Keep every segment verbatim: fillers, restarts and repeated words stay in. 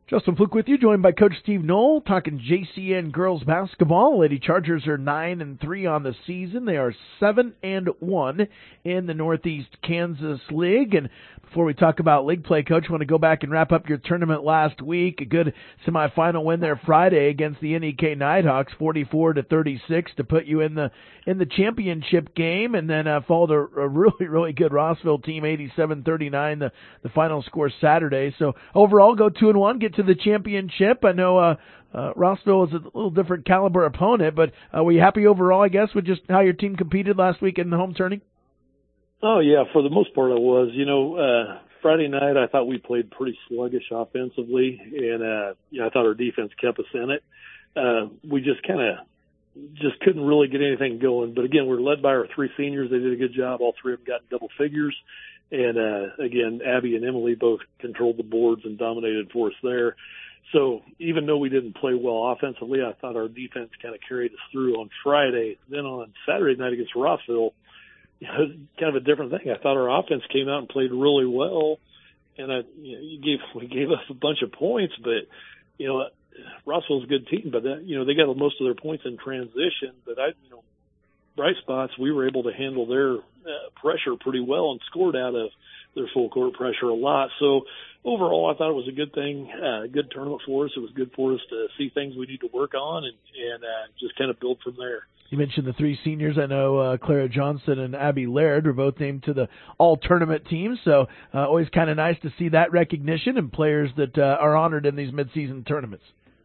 Justin Fluke with you, joined by Coach Steve Knoll, talking J C N girls basketball. Lady Chargers are nine and three on the season. They are seven and one in the Northeast Kansas League. And before we talk about league play, Coach, I want to go back and wrap up your tournament last week. A good semifinal win there Friday against the N E K Nighthawks, forty-four to thirty-six, to put you in the in the championship game, and then uh, followed a, a really really good Rossville team, eighty-seven thirty-nine, the the final score Saturday. So overall, go two and one, get to the championship. I know uh, uh, Rossville is a little different caliber opponent, but uh, were you happy overall, I guess, with just how your team competed last week in the home tourney? Oh, yeah, for the most part I was. You know, uh, Friday night I thought we played pretty sluggish offensively, and uh, you know, I thought our defense kept us in it. Uh, we just kind of just couldn't really get anything going. But, again, we're led by our three seniors. They did a good job. All three of them got in double figures. And, uh, again, Abby and Emily both controlled the boards and dominated for us there. So even though we didn't play well offensively, I thought our defense kind of carried us through on Friday. Then on Saturday night against Rossville, you know, it was kind of a different thing. I thought our offense came out and played really well. And I, you know, you gave, we gave us a bunch of points, but, you know, Rossville's a good team, but that, you know, they got most of their points in transition. But I, you know, bright spots, we were able to handle their uh, pressure pretty well and scored out of their full court pressure a lot. So overall, I thought it was a good thing, uh, a good tournament for us. It was good for us to see things we need to work on and, and uh, just kind of build from there. You mentioned the three seniors. I know uh, Clara Johnson and Abby Laird were both named to the all-tournament team, so uh, always kind of nice to see that recognition and players that uh, are honored in these mid-season tournaments.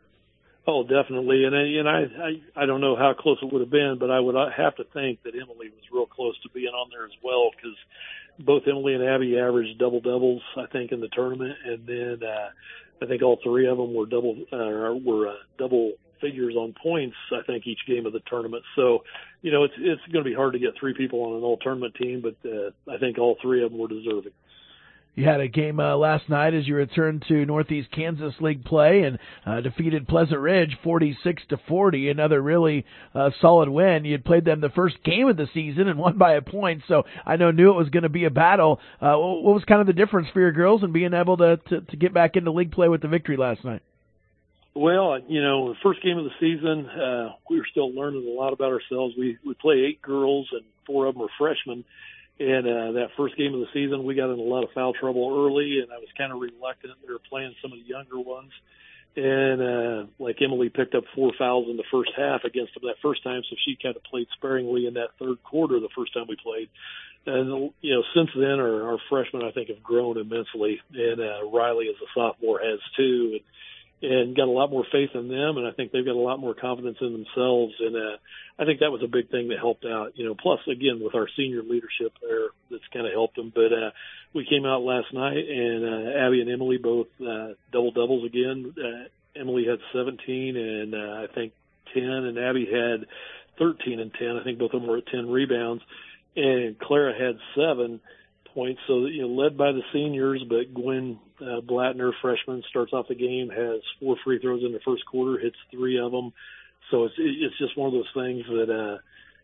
Oh, definitely. And, and I, I, I don't know how close it would have been, but I would have to think that Emily was real close to being on there as well, because both Emily and Abby averaged double-doubles, I think, in the tournament. And then uh, I think all three of them were double uh, were uh, double figures on points, I think, each game of the tournament. So, you know, it's it's going to be hard to get three people on an all-tournament team, but uh, I think all three of them were deserving. You had a game uh, last night as you returned to Northeast Kansas League play and uh, defeated Pleasant Ridge forty-six to forty, another really uh, solid win. You had played them the first game of the season and won by a point, so I know knew it was going to be a battle. Uh, what was kind of the difference for your girls in being able to, to, to get back into league play with the victory last night? Well, you know, the first game of the season, uh, we were still learning a lot about ourselves. We we play eight girls, and four of them are freshmen. And uh, that first game of the season, we got in a lot of foul trouble early, and I was kind of reluctant. We were playing some of the younger ones. And, uh, like, Emily picked up four fouls in the first half against them that first time, so she kind of played sparingly in that third quarter the first time we played. And, you know, since then, our, our freshmen, I think, have grown immensely. And uh, Riley, as a sophomore, has too. And, and got a lot more faith in them, and I think they've got a lot more confidence in themselves. And uh, I think that was a big thing that helped out. You know, plus, again, with our senior leadership there, that's kind of helped them. But uh, we came out last night, and uh, Abby and Emily both uh, double-doubles again. Uh, Emily had seventeen, and uh, I think ten, and Abby had thirteen and ten. I think both of them were at ten rebounds. And Clara had seven points, so, you know, led by the seniors, but Gwen uh, Blattner, freshman, starts off the game, has four free throws in the first quarter, hits three of them. So it's it's just one of those things that uh,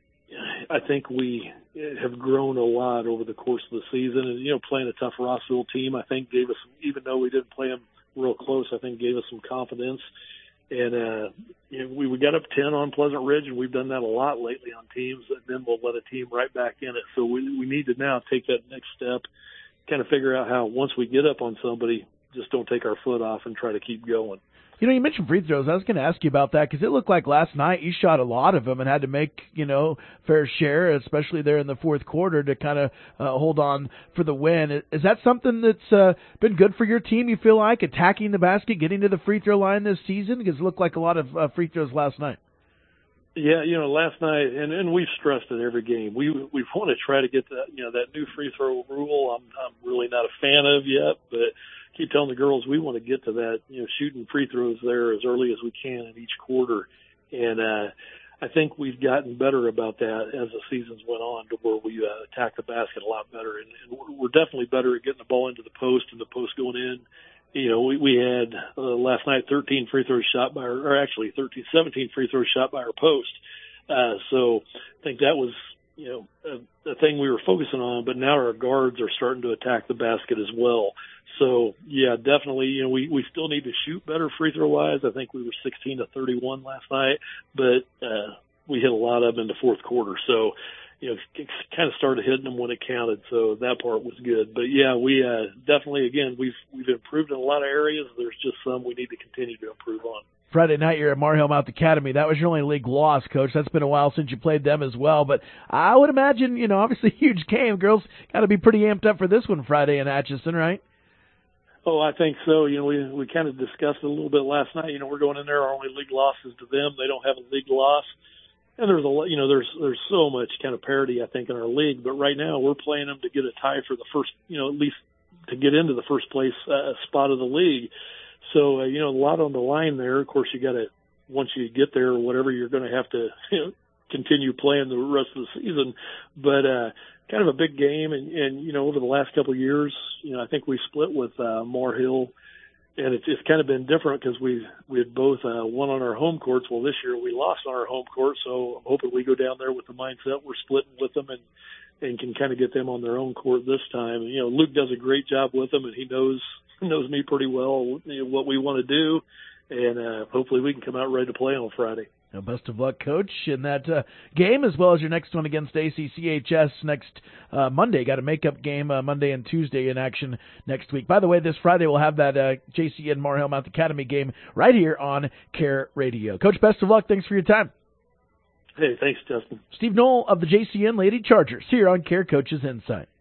I think we have grown a lot over the course of the season. And, you know, playing a tough Rossville team, I think gave us, even though we didn't play them real close, I think gave us some confidence. And, uh, you know, we, we got up ten on Pleasant Ridge, and we've done that a lot lately on teams, and then we'll let a team right back in it. So we, we need to now take that next step, kind of figure out how once we get up on somebody, just don't take our foot off and try to keep going. You know, you mentioned free throws. I was going to ask you about that because it looked like last night you shot a lot of them and had to make, you know, fair share, especially there in the fourth quarter to kind of uh, hold on for the win. Is that something that's uh, been good for your team, you feel like, attacking the basket, getting to the free throw line this season? Because it looked like a lot of uh, free throws last night. Yeah, you know, last night, and, and we've stressed it every game. We we want to try to get that, you know, that new free throw rule. I'm I'm really not a fan of yet, but keep telling the girls we want to get to that, you know, shooting free throws there as early as we can in each quarter. And uh, I think we've gotten better about that as the seasons went on, to where we uh, attack the basket a lot better. And, and we're definitely better at getting the ball into the post and the post going in. You know, we, we had uh, last night thirteen free throws shot by our, or actually thirteen, seventeen free throws shot by our post. Uh, so I think that was you know, a, a thing we were focusing on, but now our guards are starting to attack the basket as well. So, yeah, definitely, you know, we, we still need to shoot better free throw wise. I think we were sixteen to thirty-one last night, but uh, we hit a lot of them in the fourth quarter. So, you know, kind of started hitting them when it counted. So that part was good. But, yeah, we uh, definitely, again, we've we've improved in a lot of areas. There's just some we need to continue to improve on. Friday night, you're at Mar Hill Mount Academy. That was your only league loss, Coach. That's been a while since you played them as well. But I would imagine, you know, obviously huge game. Girls got to be pretty amped up for this one Friday in Atchison, right? Oh, I think so. You know, we we kind of discussed it a little bit last night. You know, we're going in there, our only league losses to them. They don't have a league loss. And there's a lot, you know, there's there's so much kind of parity, I think, in our league. But right now, we're playing them to get a tie for the first, you know, at least to get into the first place uh, spot of the league. So, uh, you know, a lot on the line there. Of course, you got to, once you get there or whatever, you're going to have to, you know, continue playing the rest of the season. But uh, kind of a big game. And, and, you know, over the last couple of years, you know, I think we split with uh, Mar Hill. And it's, it's kind of been different because we we had both uh, won on our home courts. Well, this year we lost on our home court, so I'm hoping we go down there with the mindset we're splitting with them and and can kind of get them on their own court this time. And, you know, Luke does a great job with them, and he knows knows me pretty well, you know, what we want to do, and uh, hopefully we can come out ready to play on Friday. Now, best of luck, Coach, in that uh, game, as well as your next one against A C C H S next uh, Monday. Got a makeup game uh, Monday and Tuesday in action next week. By the way, this Friday we'll have that uh, J C N Mar Hill Mount Academy game right here on Care Radio. Coach, best of luck. Thanks for your time. Hey, thanks, Justin. Steve Knoll of the J C N Lady Chargers here on Care Coaches Insight.